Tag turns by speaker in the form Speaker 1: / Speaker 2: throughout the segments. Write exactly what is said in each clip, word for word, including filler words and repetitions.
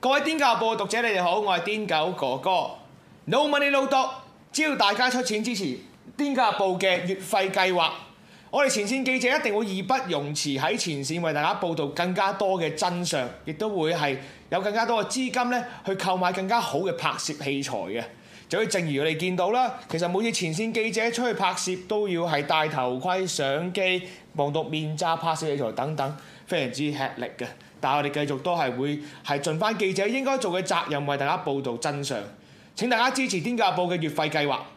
Speaker 1: 各位癲狗日報嘅讀者，你哋好，我係癲狗哥哥。No money no dog，只要大家出錢支持癲狗日報嘅月費計劃，我哋前線記者一定會義不容辭喺前線為大家報導更加多嘅真相，亦都會係有更加多嘅資金咧去購買更加好嘅拍攝器材嘅。就好似正如我哋見到啦，其實每次前線記者出去拍攝都要係戴頭盔、相機、防毒面罩、拍攝器材等等，非常之吃力嘅。但係我哋繼續都係會係盡翻記者應該做嘅責任，為大家報導真相。請大家支持《癲狗日報》嘅月費計劃。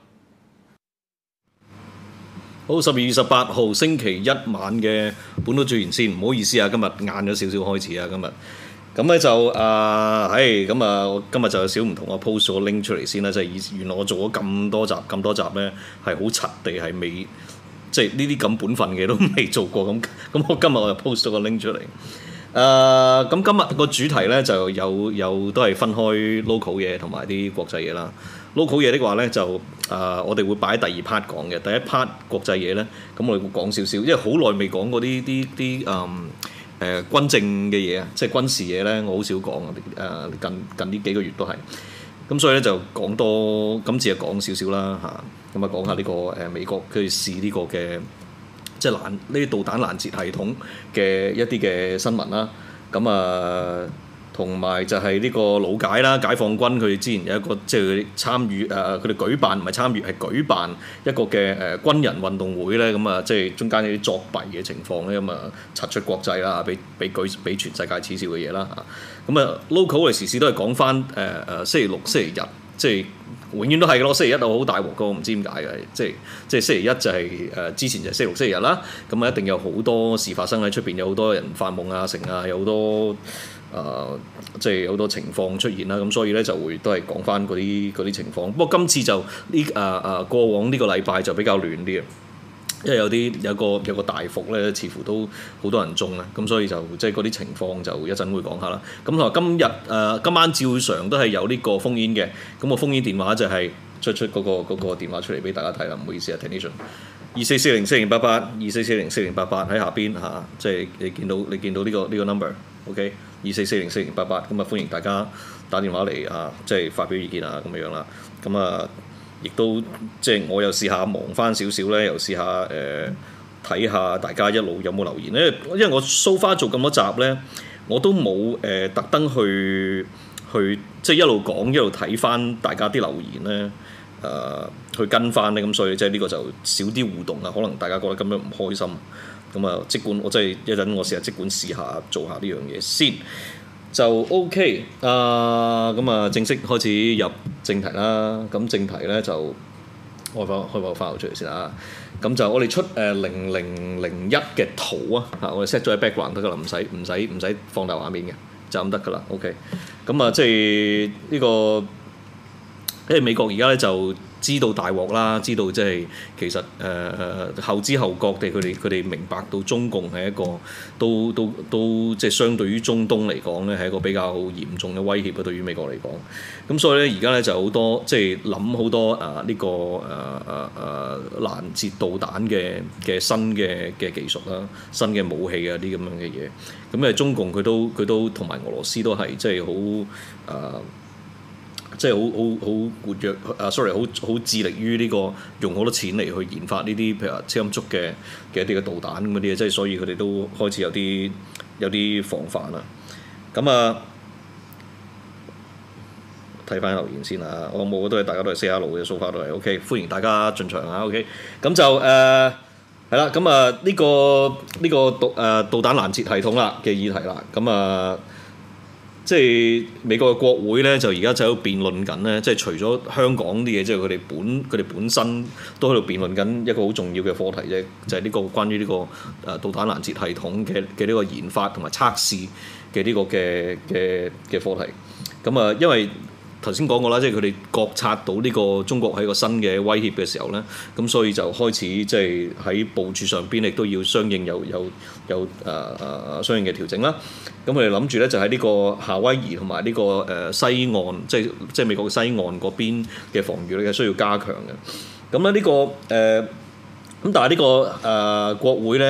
Speaker 2: 好，十二月十八號星期一晚嘅本土最前線，唔好意思啊，今日晏咗少少開始啊，今日。咁咧就啊，係咁啊，我今日就有少唔同，我 post 咗 link 出嚟先啦，即係以原來我做咗咁多集咁多集咧，係好柒地係未，即係呢啲咁本分嘅都未做過咁，咁我今日我就 post 咗個 link 出嚟。誒、呃，咁今日個主題咧就有有都係分開 local 嘢同埋啲國際嘢啦。local 嘢的話咧就誒、呃，我哋會擺喺第二 part 講嘅，第一 part 國際嘢咧，咁我哋會講少少，因為好耐未講過啲啲啲誒。誒、呃、軍政嘅嘢啊，即係軍事嘢咧，我好少講啊！誒、呃、近近呢幾個月都係，咁所以咧就講多，今次就講少少啦嚇，咁啊講下呢、這個誒、呃、美國佢試呢個嘅即係攔呢啲導彈攔截系統嘅一啲嘅新聞啦，咁啊同埋就係呢個老解啦，解放軍佢哋之前有一個即係佢哋參與誒，佢、呃、哋舉辦唔係參與係舉辦一個嘅誒、呃、軍人運動會咧，咁啊即係中間有啲作弊嘅情況咧，咁啊擦出國際啦，俾俾舉俾全世界恥笑嘅嘢啦嚇。咁啊 local 嘅時事都係講翻誒誒星期六、星期日，即係永遠都係咯。星期一就好大鑊噶，我唔知點解嘅，即係即係星期一就係、是、誒、呃、之前就係星期六、星期日啦，咁啊一定有好多事發生喺出邊，有好多人發夢啊、成啊，有好多。誒、呃，即係好多情況出現啦，咁所以咧就會都係講翻嗰啲嗰啲情況。不過今次就呢誒誒過往呢個禮拜就比較亂啲嘅，因為有啲有個有個大伏咧，似乎都好多人中啦，咁所以就即係嗰啲情況就一陣會講下啦。咁同埋今日誒、呃、今晚照常都係有呢個烽煙嘅，咁、個烽煙電話就係出出嗰、嗰個嗰、嗰個電話出嚟俾大家睇啦，唔好意思啊 ，technician。二四四零四零八八，二四四零四零八八喺下邊嚇、啊，即係你見到你見到呢、呢個呢、呢個 number，OK，二四四零四零八八，咁啊歡迎大家打電話嚟啊，即係發表意見啊咁樣啦，咁啊亦都即係我又試下忙翻少少咧，又試下誒睇下大家一路有冇留言咧，因為我 so far 做咁多集咧，我都冇誒、呃、特登去去即係一路講一路睇翻大家啲留言咧。誒、呃、去跟翻咧，咁所以即係呢個就少啲互動啊，可能大家覺得咁樣唔開心，咁啊即管我真係一陣我試下即管試下做下呢樣嘢先，就 OK 啊，咁啊正式開始入正題啦，咁正題咧就開翻開翻個 file 出嚟先啊，咁就我哋出誒零零零一嘅圖啊，嚇我哋 set 咗喺 background 得噶啦，唔使唔使唔使放大畫面嘅，就咁得噶啦 ，OK，咁啊即係呢個。因為美國而家咧就知道大鑊啦，知道即係其實誒誒、呃、後知後覺地佢哋佢哋明白到中共係一個都都都即係相對於中東嚟講咧係一個比較嚴重嘅威脅啊，對於美國嚟講。咁所以咧而家咧就好多即係諗好多啊呢、這個誒誒誒攔截導彈嘅嘅新嘅嘅技術啦，新嘅武器啊啲咁樣嘅嘢。咁誒中共佢都佢都同埋俄羅斯都係即係好誒。呃即係好好好活躍啊 ！sorry， 好好致力於呢個用好多錢嚟去研發呢啲譬如話超音速嘅嘅一啲嘅導彈咁嗰啲嘢，即係所以佢哋都開始有啲有啲防範啦。咁啊，睇翻留言先啊！我冇都係大家都係 say hello 嘅 so far 都係 OK， 歡迎大家進場啊 OK。咁就誒係啦，咁啊呢個呢、這個導誒、呃、導彈攔截系統啦嘅議題啦，咁啊。即係美國嘅國會咧，就而家就喺度辯論緊咧。即係除咗香港啲嘢，即係佢哋本佢哋本身都喺度辯論緊一個好重要嘅課題啫，就係、是、呢個關於呢個誒導彈攔截系統嘅嘅呢個研發同埋測試嘅呢個嘅嘅嘅課題。咁啊，因為頭先講過啦，即係佢哋覺察到呢個中國係一個新嘅威脅嘅時候咧，咁所以就開始即係喺部署上邊亦都要相應有有有誒誒、呃、相應嘅調整啦。咁佢哋諗住咧就喺呢個夏威夷同埋呢個誒西岸，即係即係美國嘅西岸嗰邊嘅防禦咧，需要加強嘅。咁咧呢個誒咁、呃，但係呢、呢個誒、呃、國會咧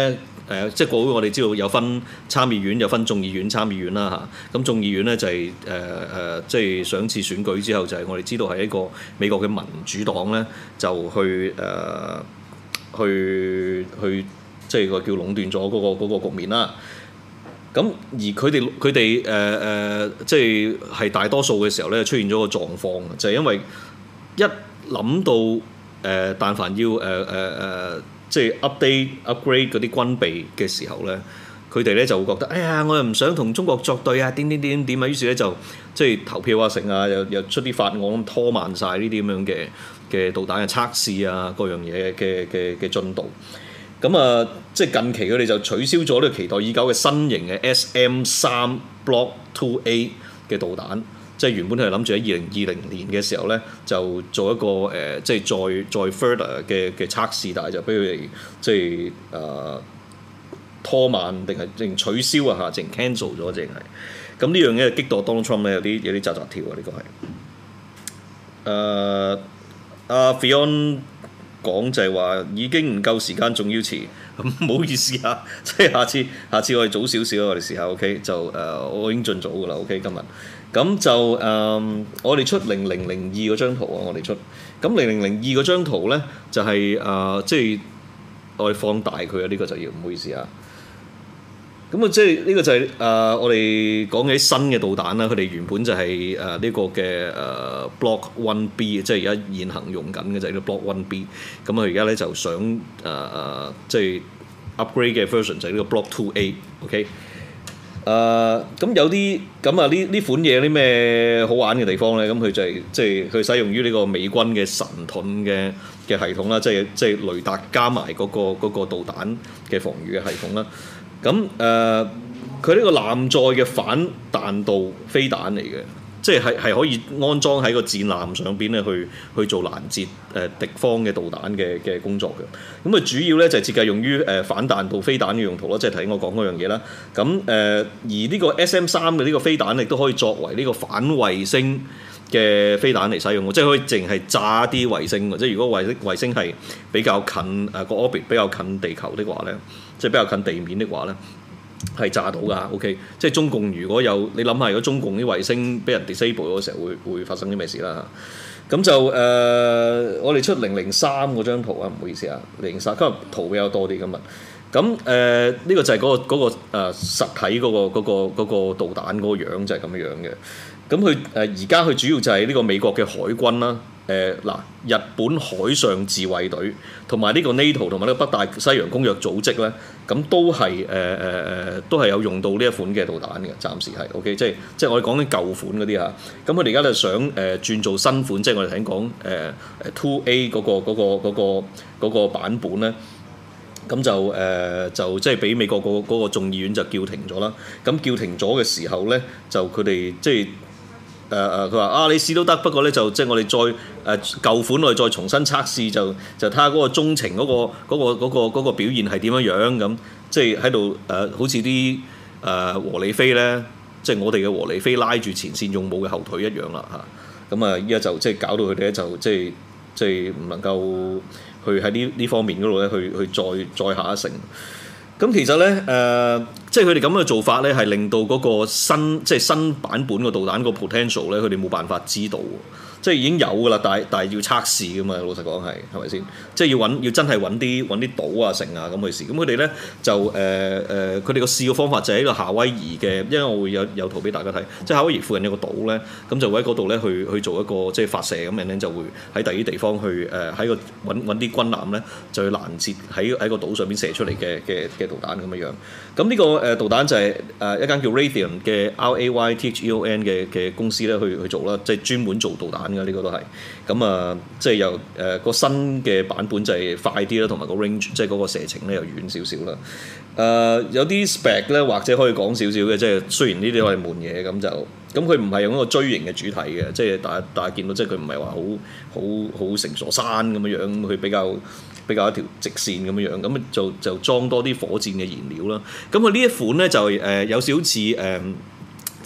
Speaker 2: 誒，即係國會我哋知道有分參議院有分眾議院參議院啦嚇。咁眾議院咧就係誒誒，即係上次選舉之後就係我哋知道係一個美國嘅民主黨咧就去誒、呃、去去即係個叫壟斷咗嗰個嗰個局面啦。咁而佢哋佢哋誒誒即係係大多數嘅時候咧出現咗個狀況，就係、是、因為一諗到誒、呃，但凡要誒誒誒，即係 update upgrade 嗰啲軍備嘅時候咧，佢哋咧就會覺得，哎呀，我又唔想同中國作對啊，點點點點啊，於是咧就即係投票啊，成啊，又又出啲法案咁拖慢晒呢啲咁樣嘅嘅導彈嘅測試啊，各樣嘢嘅嘅嘅進度。咁啊，即係近期佢哋就取消咗呢個期待已久嘅新型嘅 S M 三 Block two A 嘅導彈，即係原本係諗住喺二零二零年嘅時候咧，就做一個誒、呃，即係再再 further 嘅嘅測試，但係就俾佢哋即係誒、呃、拖慢定係淨取消啊嚇，淨 cancel 咗淨係。咁呢樣嘢激到 Donald Trump 咧有啲有啲扎扎跳啊！呢、這個係誒阿 Fion。講就係話已經唔夠時間，仲要遲，咁唔好意思啊！即係下次，下次我哋早少少，我哋試下 OK 就誒、呃，我已經盡早㗎啦 OK 今日，咁就誒、呃，我哋出零零零二嗰張圖啊，我哋出，咁零零零二嗰張圖咧就係、是、誒、呃，即係我哋放大佢啊，呢、這個就要唔好意思啊。咁啊，即係呢個就係、是、誒、呃，我哋講起新嘅導彈啦。佢哋原本就係誒呢個嘅誒、呃、Block One B， 即係而家現行用緊嘅就係呢個 Block One B。咁佢而家咧就想誒誒、呃，即係 upgrade 嘅 version 就係呢個 Block Two A。OK，誒咁有啲咁啊呢呢款嘢有啲咩好玩嘅地方咧？咁佢就係、是、即係佢使用於呢個美軍嘅神盾嘅嘅系統啦，即係即係雷達加埋嗰、那個嗰、那個導彈嘅防禦嘅系統啦。咁誒，佢、呃、呢個艦載嘅反彈道飛彈嚟嘅，即係係係可以安裝喺個戰艦上邊咧，去去做攔截誒、呃、敵方嘅導彈嘅嘅工作嘅。咁啊，主要咧就係、是、設計用於誒、呃、反彈道飛彈嘅用途咯，即係頭先我講嗰樣嘢啦。咁誒、呃，而呢個 S M 三嘅呢個飛彈亦都可以作為呢個反衛星嘅飛彈嚟使用，即係可以淨係炸啲衛星。即係如果衛星衛星係比較近誒個 orbit 比較近地球的話咧。即係比較近地面的話咧，係炸到㗎。OK，即係中共如果有你諗下，如果中共啲衛星俾人 disable 嗰時候，會會發生啲咩事啦？咁就誒、呃，我哋出零零三嗰張圖啊，唔好意思啊，零零三今日圖比較多啲今日。咁誒呢個就係嗰、嗰個嗰、嗰個誒、呃、實體嗰、嗰個嗰、嗰個嗰個導彈嗰個樣就係咁樣樣嘅。咁佢誒而家佢主要就係呢個美國嘅海軍啦。誒嗱、呃，日本海上自衛隊同埋呢個 NATO 同埋呢個北大西洋公約組織咧，咁都係誒誒誒，都係有用到呢一款嘅導彈嘅，暫時係 OK，即係即係我哋講緊舊款嗰啲嚇。咁佢哋而家就想誒、呃、轉做新款，即係我哋頭先講誒誒 Two A 嗰個嗰個嗰個嗰個版本咧。咁就誒、呃、就即係俾美國個嗰個眾議院就叫停咗啦。咁叫停咗嘅時候咧，就佢哋即係。誒誒，佢話、呃、啊，你試都得，不過咧就即係我哋再誒、呃、舊款我哋再重新測試，就就睇下嗰個中程嗰、嗰個嗰、嗰個嗰、嗰個嗰個、表現係點樣樣咁，即係喺度誒，好似啲誒和理非咧，即係我哋嘅和理非拉住前線用武嘅後腿一樣啦嚇。咁啊，依家就即係搞到佢哋咧就即係即係唔能夠去喺呢呢方面嗰度咧去去再再下一城。咁其實咧，誒、呃，即係佢哋咁嘅做法咧，係令到嗰個新即係新版本個導彈個 potential 咧，佢哋冇辦法知道。即係已經有㗎啦，但係但係要測試㗎嘛，老實講係係咪先？即係要揾要真係揾啲揾啲島啊、城啊咁去試。咁佢哋咧就誒誒，佢哋個試嘅方法就喺個夏威夷嘅，因為我會有有圖俾大家睇，即係夏威夷附近有個島咧，咁就會喺嗰度咧去去做一個即係發射咁樣咧，就會喺第二啲地方去誒喺個揾揾啲軍艦咧，就去攔截喺喺個島上邊射出嚟嘅嘅嘅導彈咁樣樣。咁呢個誒導彈就係誒一間叫 Raytheon 嘅 R A Y T H E O N 嘅嘅公司咧去去做啦，即係專門做導彈。呢個都係咁啊，即係又誒個新嘅版本就係快啲啦，同埋個 range 即係嗰個射程咧又遠少少啦。誒、呃、有啲 spec 咧或者可以講少少嘅，即係雖然呢啲我係悶嘢咁就咁，佢唔係用一個錐形嘅主體嘅，即係大家大家見到即係佢唔係話好好好成座山咁樣樣，佢比較比較一條直線咁樣樣，咁就就裝多啲火箭嘅燃料啦。咁佢呢一款咧就誒、呃、有少少似誒。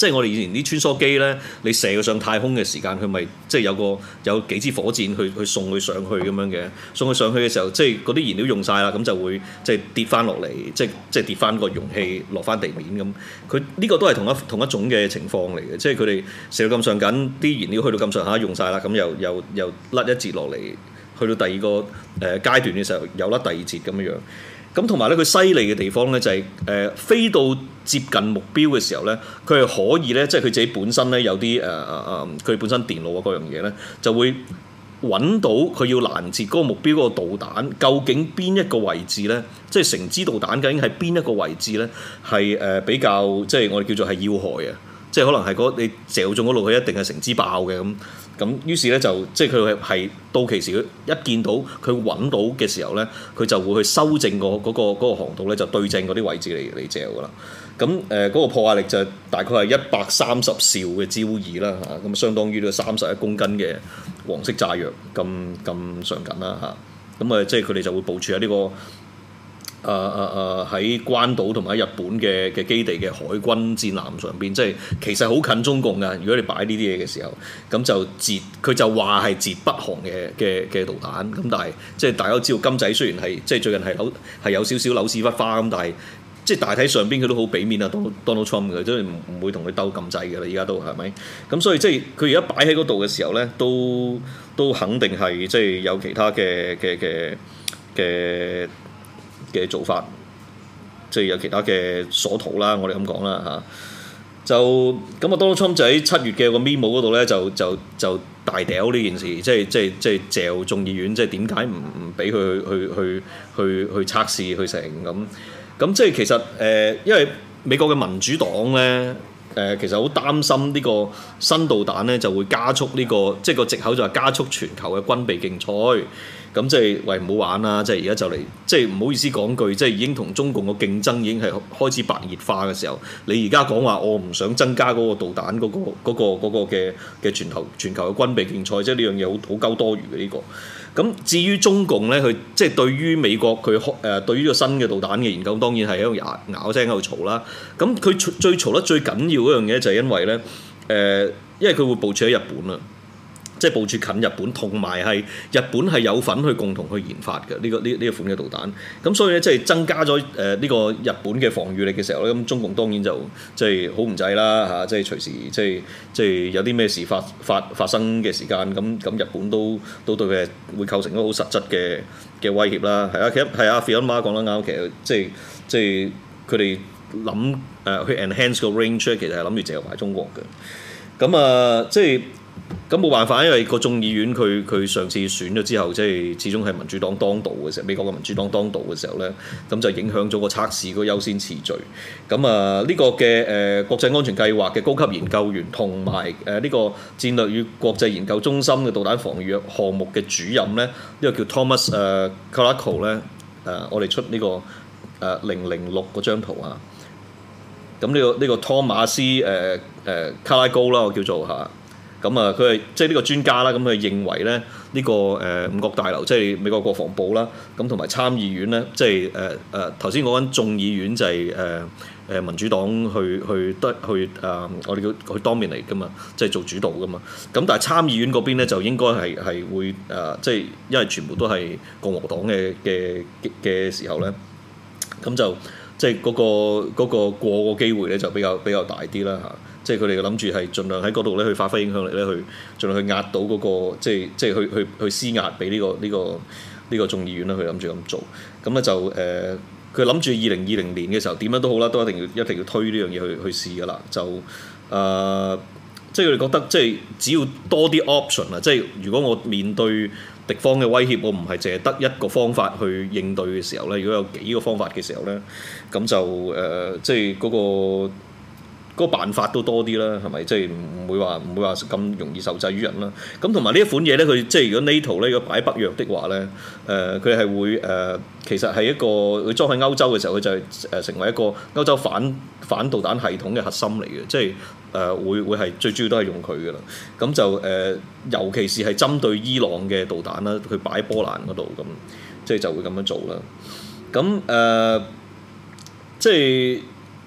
Speaker 2: 即係我哋以前啲穿梭機咧，你射佢上太空嘅時間，佢咪即係有個有幾支火箭去去送佢上去咁樣嘅，送佢上去嘅時候，即係嗰啲燃料用晒啦，咁就會即係跌翻落嚟，即係即係跌翻個容器落翻地面咁。佢呢個都係同一同一種嘅情況嚟嘅，即係佢哋射到咁上緊，啲燃料去到咁上下用晒啦，咁又又又甩一截落嚟，去到第二個誒、呃、階段嘅時候又甩第二截咁樣樣。咁同埋咧，佢犀利嘅地方咧就係、是、誒、呃、飛到接近目標嘅時候咧，佢係可以咧，即係佢自己本身咧有啲誒誒誒，佢、呃、本身電腦啊嗰樣嘢咧，就會揾到佢要攔截嗰個目標嗰個導彈，究竟邊一個位置咧？即係成支導彈究竟係邊一個位置咧？係誒、呃、比較即係我哋叫做係要害啊！即係可能係嗰你射中嗰度，佢一定係成支爆嘅咁。咁於是咧就即係佢係到期時，佢一見到佢揾到嘅時候咧，佢就會去修正、嗰個嗰、嗰個嗰、嗰個航道咧，就對正嗰啲位置嚟嚟射噶啦。咁誒嗰個破壞力就大概係一百三十兆嘅焦耳啦嚇，咁相當於呢三十一公斤嘅黃色炸藥咁咁上緊啦嚇。咁啊即係佢哋就會部署喺呢、呢個。誒誒誒喺關島同埋喺日本嘅嘅基地嘅海軍戰艦上邊，即係其實好近中共㗎。如果你擺呢啲嘢嘅時候，咁就截佢就話係截北韓嘅嘅嘅導彈。咁但係即係大家都知道金仔雖然係即係最近係扭係有少少扭屎忽花咁，但係即係大體上邊佢都好俾面啊 Donald Trump 嘅，即係唔唔會同佢鬥咁滯㗎啦。而家都係咪？咁所以即係佢而家擺喺嗰度嘅時候咧，都都肯定係即係有其他嘅嘅嘅嘅。嘅做法，即係有其他嘅所圖啦，我哋咁講啦嚇，就咁啊 Donald Trump 就喺七月嘅個 memo 嗰度咧，就就就大屌呢件事，即係即係即係嚼眾議院，即係點解唔唔俾佢去去去去去測試去成咁？咁即係其實誒、呃，因為美國嘅民主黨咧。誒、呃、其實好擔心呢個新導彈咧，就會加速呢、這個，即係個藉口就係加速全球嘅軍備競賽。咁即係喂唔好玩啦！即係而家就嚟，即係唔好意思講句，即係已經同中共個競爭已經係開始白熱化嘅時候，你而家講話我唔想增加嗰個導彈嗰、那個嗰、那個嗰、那個嘅嘅全球全球嘅軍備競賽，即係呢樣嘢好好鳩多餘嘅呢、這個。咁至於中共咧，佢即係對於美國佢誒、呃、對於呢個新嘅導彈嘅研究，當然係喺度咬咬聲喺度嘈啦。咁佢最嘈得最緊要嗰樣嘢就係因為咧誒、呃，因為佢會部署喺日本啊。即係部署近日本，同埋係日本係有份去共同去研發嘅呢、這個呢呢一款嘅導彈。咁所以咧，即係增加咗誒呢個日本嘅防禦力嘅時候咧，咁中共當然就即係好唔制啦嚇，即係隨時即係即係有啲咩事發發發生嘅時間，咁咁日本都都對佢係會構成一個好實質嘅嘅威脅啦。係啊，其實係啊 Fiona 媽講得啱，其實即係即係佢哋諗誒去 enhance 個 range 咧，其實係諗住借埋中國嘅。咁啊，即係。咁冇辦法，因為個眾議院佢佢上次選咗之後，即係始終係民主黨當道嘅時候，美國嘅民主黨當道嘅時候咧，咁就影響咗個測試個優先次序。咁啊，呢個嘅誒、呃、國際安全計劃嘅高級研究員同埋誒呢個戰略與國際研究中心嘅導彈防禦項目嘅主任咧，呢、這個叫 Thomas 誒、呃、Caracol 咧，誒、呃、我哋出呢、這個誒零零六嗰張圖啊。咁呢、這個呢、這個湯馬斯誒誒卡拉高啦，我叫做嚇。咁啊，佢係即係呢個專家啦，咁佢認為咧呢、這個誒、呃、五角大樓，即係美國國防部啦，咁同埋參議院咧，即係誒誒頭先講緊眾議院就係誒誒民主黨去去得去誒、呃，我哋叫去 dominate 噶嘛，即係做主導噶嘛。咁但係參議院嗰邊咧就應該係係會誒、呃，即係因為全部都係共和黨嘅嘅嘅時候咧，咁就即係嗰、那個嗰、那個過個機會咧就比較比較大啲啦嚇。即係佢哋諗住係盡量喺嗰度咧去發揮影響力咧，去盡量去壓到嗰、那個即係即係去去去施壓俾呢、這個呢、這個呢、這個眾議院啦，佢諗住咁做。咁咧就誒，佢諗住二零二零年嘅時候點樣都好啦，都一定要一定要推呢樣嘢去去試㗎啦。就誒、呃，即係佢哋覺得即係只要多啲 option 啊，即係如果我面對敵方嘅威脅，我唔係淨係得一個方法去應對嘅時候咧，如果有幾個方法嘅時候咧，咁就誒、呃，即係嗰、那個。嗰個辦法都多啲啦，係咪？即係唔會話唔會話咁容易受制於人啦。咁同埋呢一款嘢咧，佢即係如果 NATO 咧，如果擺北約的話咧，誒佢係會誒、呃，其實係一個佢裝喺歐洲嘅時候，佢就係誒成為一個歐洲反反導彈系統嘅核心嚟嘅，即係誒、呃、會會係最主要都係用佢㗎啦。咁就誒、呃，尤其是係針對伊朗嘅導彈啦，佢擺喺波蘭嗰度咁，即係就會咁樣做啦。咁誒、呃，即係。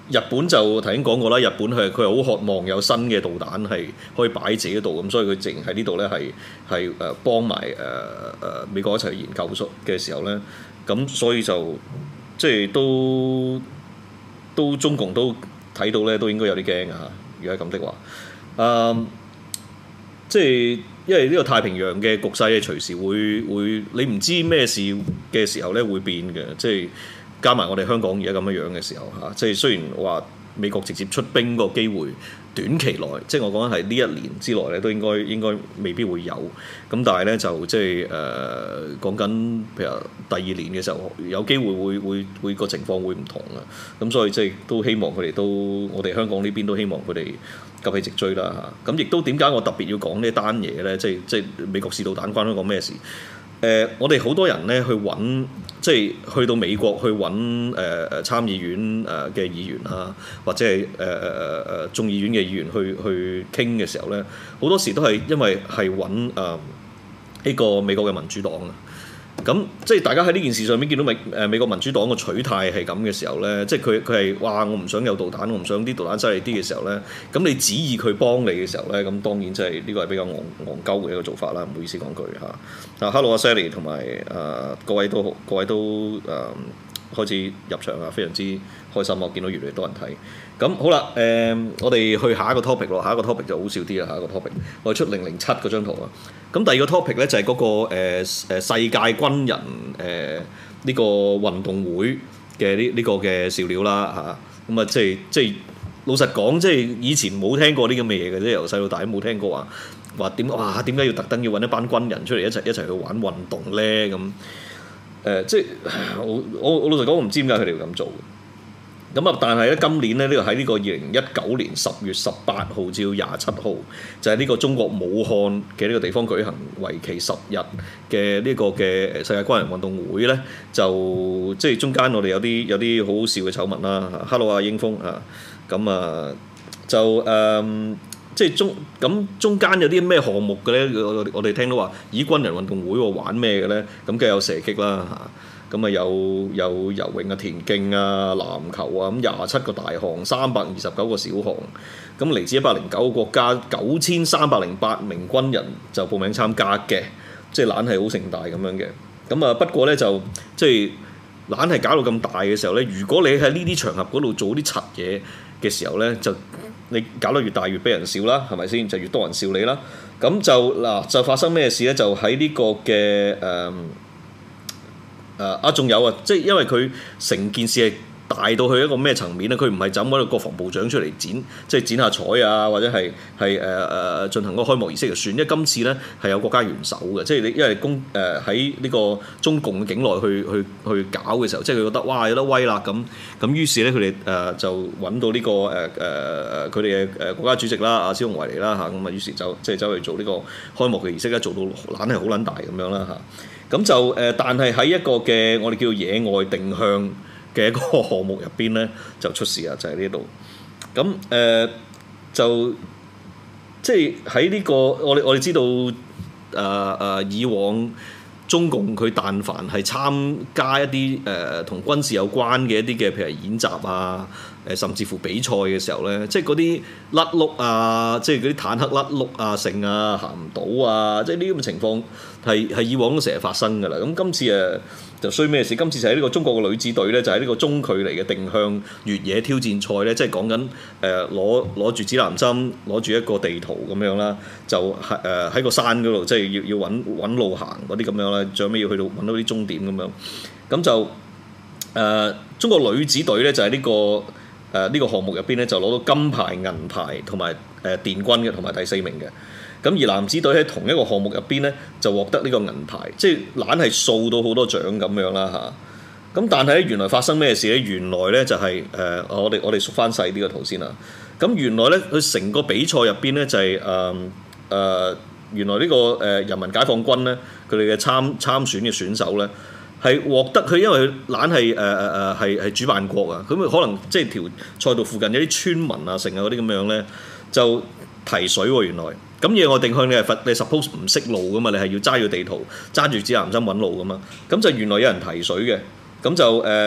Speaker 2: 日本就頭先講過啦，日本係佢係好渴望有新嘅導彈係可以擺自己度，咁所以佢淨喺呢度咧係係誒幫埋誒誒美國一齊研究嘅時候咧，咁所以就即係都都中共都睇到咧，都應該有啲驚啊！如果係咁的話，誒、呃、即係因為呢個太平洋嘅局勢係隨時會會你唔知咩事嘅時候咧會變嘅，即係。加埋我哋香港而家咁樣樣嘅時候嚇，即係雖然話美國直接出兵個機會短期內，即係我講緊係呢一年之內咧，都應該應該未必會有。咁但係咧就即係誒講緊譬如第二年嘅時候，有機會會會會個情況會唔同啊。咁所以即係都希望佢哋都，我哋香港呢邊都希望佢哋急起直追啦嚇。咁亦都點解我特別要講呢單嘢咧？即係即係美國試導彈關香港咩事？誒、呃，我哋好多人咧去揾，即係去到美國去揾誒誒參議院誒嘅議員啊，或者係誒誒誒誒眾議院嘅議員去去傾嘅時候咧，好多時都係因為係揾誒呢個美國嘅民主黨啊。咁即係大家喺呢件事上面見到美誒美國民主黨個取態係咁嘅時候咧，即係佢佢係話我唔想有導彈，我唔想啲導彈犀利啲嘅時候咧，咁你指意佢幫你嘅時候咧，咁當然即係呢個係比較戇戇鳩嘅一個做法啦。唔好意思講句嚇。啊 ，Hello 阿 Sally 同埋誒各位都好，各位都誒、呃、開始入場啊，非常之開心，我見到越嚟越多人睇。咁好啦，誒、呃、我哋去下一個 topic 咯，下一個 topic 就好少啲啦。下一個 topic 我哋出零零七嗰張圖啊。咁第二個 topic 咧就係、是、嗰、那個誒、呃、世界軍人誒呢、呃這個運動會嘅呢呢個嘅笑料啦嚇。咁啊即係即係老實講，即係以前冇聽過啲咁嘅嘢嘅，即係由細到大都冇聽過話話點哇點解要特登要揾一班軍人出嚟一齊一齊去玩運動咧咁誒？即係我我我老實講，我唔知點解佢哋會咁做。咁啊！但係咧，今年咧呢個喺呢個二零一九年十月十八號至到廿七號，就係、是、呢個中國武漢嘅呢個地方舉行，為期十日嘅呢個嘅世界軍人運動會咧，就即係中間我哋有啲有啲好好笑嘅醜聞啦。Hello 啊，英峰啊，咁啊就誒、嗯，即係中咁中間有啲咩項目嘅咧？我我哋聽到話以軍人運動會喎玩咩嘅咧？咁梗係有射擊啦嚇。咁啊有有游泳啊、田徑啊、籃球啊，咁廿七個大項，三百二十九個小項，咁嚟自一百零九個國家，九千三百零八名軍人就報名參加嘅，即係懶係好盛大咁樣嘅。咁啊不過咧就即係懶係搞到咁大嘅時候咧，如果你喺呢啲場合嗰度做啲柒嘢嘅時候咧，就你搞得越大越俾人笑啦，係咪先？就越多人笑你啦。咁就嗱就發生咩事咧？就喺呢個嘅誒。嗯誒啊！仲有啊，即係因為佢成件事係大到去一個咩層面咧？佢唔係就咁揾個國防部長出嚟剪，即係剪下彩啊，或者係係誒誒進行嗰個開幕儀式就算。因為今次咧係有國家元首嘅，即係你因為公誒喺呢個中共嘅境內去去去搞嘅時候，即係佢覺得哇有得威啦咁咁，於是咧佢哋誒就揾到呢、這個誒誒誒佢哋嘅誒國家主席啦，阿蕭紅維尼啦嚇，咁啊於是就即係走去做呢個開幕嘅儀式咧，做到懶係好撚大咁樣啦嚇。咁就誒、呃，但係喺一個嘅我哋叫野外定向嘅一個項目入邊咧，就出事啊！就喺呢度。咁誒、呃、就即係喺呢個我哋我哋知道誒誒、呃呃、以往中共佢但凡係參加一啲誒同軍事有關嘅一啲嘅譬如演習啊，誒、呃、甚至乎比賽嘅時候咧，即係嗰啲甩碌啊，即係嗰啲坦克甩碌啊、剩啊、行唔到啊，即係呢啲咁嘅情況。係係以往都成日發生㗎啦，咁今次誒就衰咩事？今次就係呢個中國嘅女子隊咧，就喺呢個中距離嘅定向越野挑戰賽咧，即係講緊誒攞攞住指南針，攞住一個地圖咁樣啦，就係誒喺個山嗰度，即係要要揾揾路行嗰啲咁樣啦，最尾要去到揾到啲終點咁樣，咁就誒、呃、中國女子隊咧就喺呢個誒呢個項目入邊咧就攞到金牌、銀牌同埋誒殿軍嘅，同埋第四名嘅。咁而男子隊喺同一個項目入邊咧，就獲得呢個銀牌，即係懶係掃到好多獎咁樣啦嚇。咁但係咧，原來發生咩事咧？原來咧就係、是、誒、呃，我哋我哋縮翻細呢個圖先啦。咁原來咧，佢成個比賽入邊咧就係誒誒，原來呢、這個誒、呃、人民解放軍咧，佢哋嘅參參選嘅選手咧，係獲得佢，因為佢懶係誒誒誒係係主辦國啊，咁可能即係條賽道附近有啲村民啊，成日嗰啲咁樣咧，就提水喎、啊、原來。咁野外定向你係罰你 suppose 唔識路噶嘛，你係要揸住地圖，揸住指南針揾路噶嘛。咁就原來有人提水嘅，咁就誒、呃、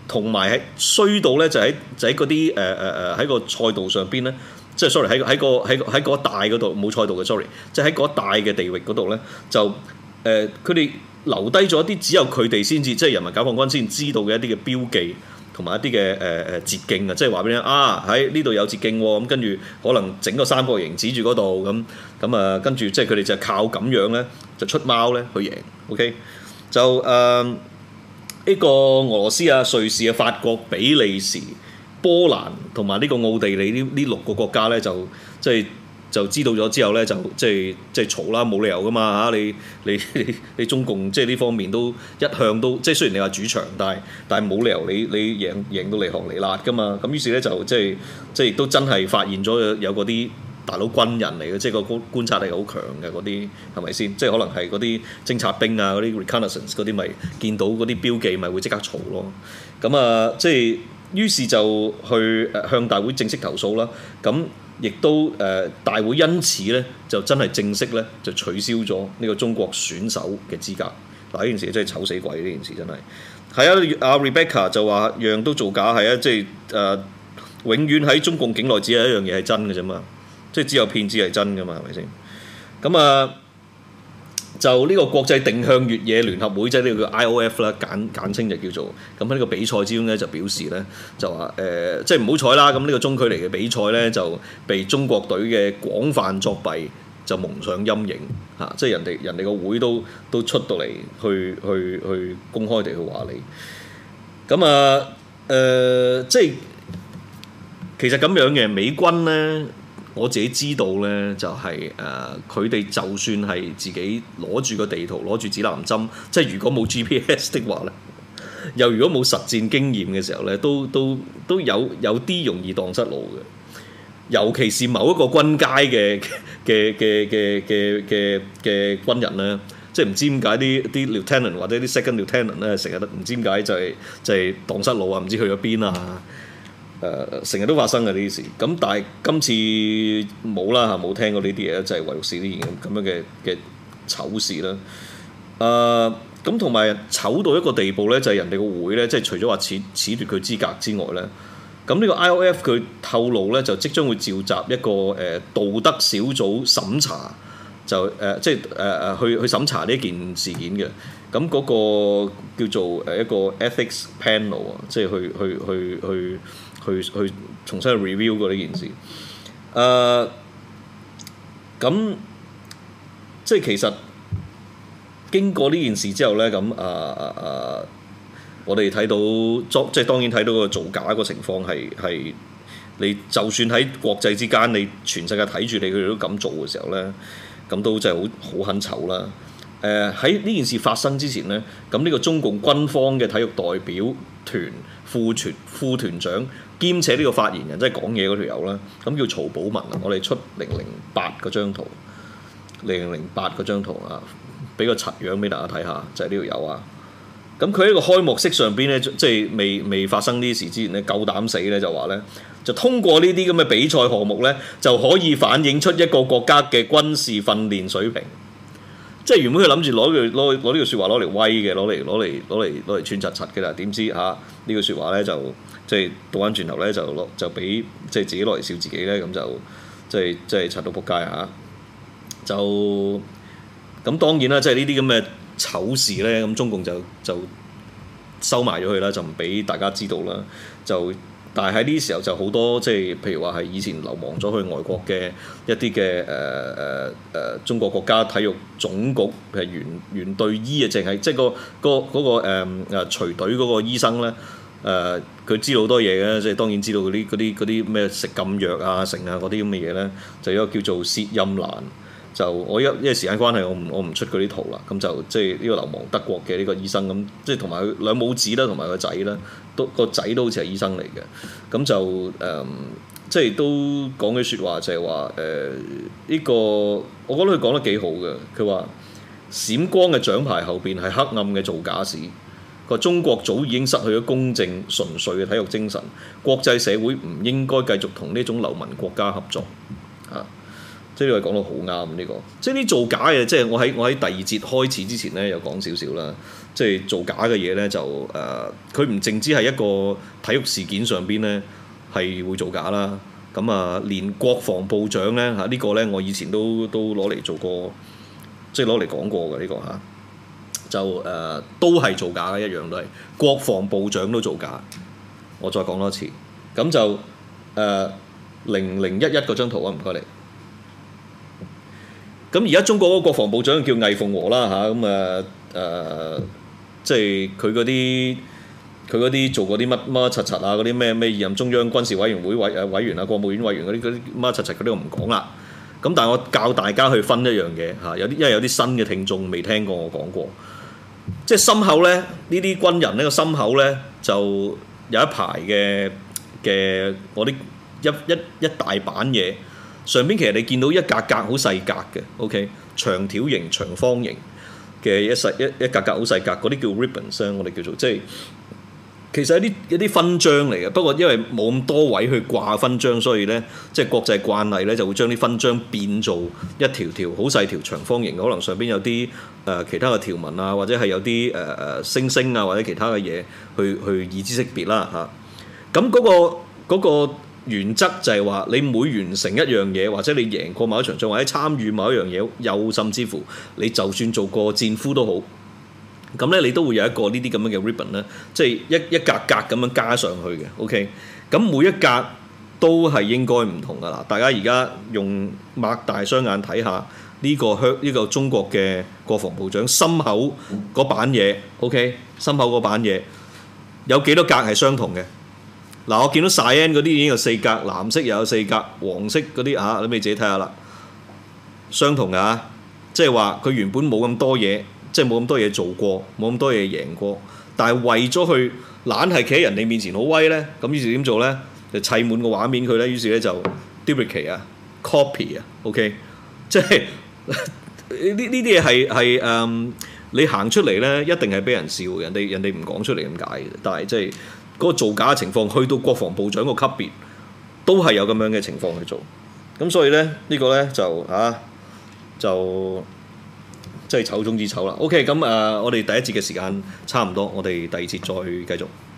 Speaker 2: 同埋係衰到咧就喺就喺嗰啲誒誒誒喺個賽道上邊咧，即係 sorry 喺喺個喺喺嗰帶嗰度冇賽道嘅 sorry，即係喺嗰帶嘅地域嗰度咧就誒佢哋留低咗一啲只有佢哋先至即係人民解放軍先知道嘅一啲嘅標記。同埋一啲嘅誒誒捷徑啊，即係話俾你聽啊，喺呢度有捷徑喎，咁跟住可能整個三角形指住嗰度咁，咁啊跟住即係佢哋就靠咁樣咧，就出貓咧去贏 ，OK？ 就誒呢、呃呢個俄羅斯啊、瑞士啊、法國、比利時、波蘭同埋呢個奧地利呢呢六個國家咧，就即係。就知道咗之後咧，就即係即係嘈啦，冇理由噶嘛嚇！你你你你中共即係呢方面都一向都即係雖然你話主場，但係但係冇理由你你贏贏到離行離辣噶嘛！咁於是咧就即係即係都真係發現咗有嗰啲大佬軍人嚟嘅，即係個觀觀察力好強嘅嗰啲係咪先？即係可能係嗰啲偵察兵啊、嗰啲 reconnaissance 嗰啲咪見到嗰啲標記咪會即刻嘈咯。咁啊，即係於是就去向大會正式投訴啦。咁亦都誒、呃、大會因此咧就真係正式咧就取消咗呢個中國選手嘅資格。嗱，呢件事真係醜死鬼，呢件事真係係啊！阿 Rebecca 就話樣都造假係啊，即係誒永遠喺中共境內只有一樣嘢係真嘅啫嘛，即係只有騙子係真㗎嘛，係咪先？咁啊就呢個國際定向越野聯合會即係呢個叫 I O F 啦，簡簡稱就叫做咁喺呢個比賽之中咧就表示咧就話誒、呃、即係唔好彩啦，咁呢個中距離嘅比賽咧就被中國隊嘅廣泛作弊就蒙上陰影嚇、啊，即係人哋人哋個會都都出到嚟去去去公開地去話你，咁啊誒、呃、即係其實咁樣嘅美軍咧。我自己知道咧，就係誒佢哋就算係自己攞住個地圖、攞住指南針，即係如果冇 G P S 的話咧，又如果冇實戰經驗嘅時候咧，都都都有有啲容易蕩失路嘅。尤其是某一個軍階嘅嘅嘅嘅嘅嘅嘅軍人咧，即係唔知點解啲啲 lieutenant 或者啲 second lieutenant 咧，成日都唔知點解就係就係蕩失路啊，唔知去咗邊啊！誒成日都發生嘅呢啲事，咁但係今次冇啦嚇，冇聽過呢啲嘢，就係維魯士呢件咁樣嘅嘅醜事啦。誒咁同埋醜到一個地步咧，就係、是、人哋個會咧，即係除咗話褫褫奪佢資格之外咧，咁呢個 I O F 佢透露咧，就即將會召集一個誒、呃、道德小組審查，就誒、呃、即係誒誒去去審查呢件事件嘅。咁嗰個叫做誒一個 ethics panel 啊，即係去去去去。去去重新去 review 過呢件事，誒、呃、咁即係其實經過呢件事之後咧，咁啊啊我哋睇到作即係當然睇到個造假個情況係係你就算喺國際之間，你全世界睇住你佢哋都咁做嘅時候咧，咁都真係好好很醜啦。誒喺呢件事發生之前咧，咁呢個中共軍方嘅體育代表團副團副團長。兼且呢個發言人即係講嘢嗰條友啦，咁叫曹寶文啊，我哋出零零八嗰張圖，零零零八嗰張圖啊，俾個柒樣俾大家睇下，就係呢條友啊。咁佢喺個開幕式上邊咧，即係未未發生呢啲事之前咧，夠膽死咧就話咧，就通過呢啲咁嘅比賽項目咧，就可以反映出一個國家嘅軍事訓練水平。即係原本佢諗住攞句攞攞呢句説話攞嚟威嘅，攞嚟攞嚟攞嚟攞嚟串柒柒嘅啦，點知嚇、啊、呢句説話咧就即係倒翻轉頭咧就攞就俾即係自己攞嚟笑自己咧，咁就即係即係柒到仆街嚇。就咁當然啦，即係呢啲咁嘅醜事咧，咁中共就就收埋咗佢啦，就唔俾大家知道啦，就。但係喺呢時候就好多即係譬如話係以前流亡咗去外國嘅一啲嘅誒誒誒中國國家體育總局嘅原原隊醫啊，淨係即係、嗰個、嗰個嗰、嗰個誒誒隨隊嗰個醫生咧誒，佢、呃、知道好多嘢嘅，即係當然知道嗰啲嗰啲嗰啲咩食禁藥啊、成啊嗰啲咁嘅嘢咧，就有一個叫做薛蔭蘭。就我因因為時間關係，我唔我唔出嗰啲圖啦。咁就即係呢個流亡德國嘅呢個醫生咁，即係同埋佢兩母子啦，同埋個仔啦，都個仔都好似係醫生嚟嘅。咁就誒、嗯，即係都講句説話就係話誒呢個，我覺得佢講得幾好嘅。佢話閃光嘅獎牌後邊係黑暗嘅造假史。佢話中國早已經失去咗公正純粹嘅體育精神，國際社會唔應該繼續同呢種流氓國家合作啊。 即係呢個講得好啱呢個。即係啲造假嘅，即係我喺我喺第二節開始之前咧，有講少少啦。即係造假嘅嘢咧，就誒佢唔淨止係一個體育事件上邊咧係會造假啦。咁啊，連國防部長咧嚇、這個、呢個咧，我以前都都攞嚟做過，即係攞嚟講過嘅呢、這個嚇。就誒、呃、都係造假嘅，一樣都係國防部長都造假。我再講多次，咁就誒零零一一嗰張圖啊，唔該你。咁而家中國嗰個國防部長叫魏鳳和啦嚇，咁誒誒，即係佢嗰啲佢嗰啲做過啲乜乜柒柒啊，嗰啲咩咩現任中央軍事委員會委誒委員啊、國務院委員嗰啲嗰啲乜柒柒嗰啲我唔講啦。咁但係我教大家去分一樣嘢嚇，有啲因為有啲新嘅聽眾未聽過我講過，即係心口咧呢啲軍人呢個心口咧就有一排嘅嘅我啲一一一大版嘢。上邊其實你見到一格格好細格嘅 ，OK， 長條形、長方形嘅一細一一格格好細格，嗰啲叫 ribbons， 我哋叫做即係其實一啲一啲勳章嚟嘅。不過因為冇咁多位去掛勳章，所以咧即係國際慣例咧就會將啲勳章變做一條條好細條長方形，可能上邊有啲誒、呃、其他嘅條紋啊，或者係有啲誒誒星星啊，或者其他嘅嘢去去以知識別啦嚇。咁、啊、嗰、嗰個嗰、嗰個原則就係話，你每完成一樣嘢，或者你贏過某一場仗，或者參與某一樣嘢，又甚至乎你就算做過戰俘都好，咁咧你都會有一個呢啲咁樣嘅 ribbon 咧，即係一一格格咁樣加上去嘅。OK，咁每一格都係應該唔同噶啦。大家而家用擘大雙眼睇下呢個香呢個中國嘅國防部長心口嗰版嘢 ，OK， 心口嗰版嘢有幾多格係相同嘅？嗱，我見到 cyan 嗰啲已經有四格，藍色又有四格，黃色嗰啲嚇，你咪自己睇下啦。相同嘅嚇，即係話佢原本冇咁多嘢，即係冇咁多嘢做過，冇咁多嘢贏過，但係為咗去懶係企喺人哋面前好威咧，咁於是點做咧？就砌滿個畫面佢咧，於是咧就 duplicate 啊、copy 啊 ，OK， 即係呢呢啲嘢係係誒，你行出嚟咧一定係俾人笑，人哋人哋唔講出嚟咁解嘅，但係即係。嗰個造假嘅情況，去到國防部長個級別，都係有咁樣嘅情況去做。咁所以咧，呢、呢個咧就嚇、啊、就即係醜中之醜啦。OK，咁誒、呃，我哋第一節嘅時間差唔多，我哋第二節再繼續。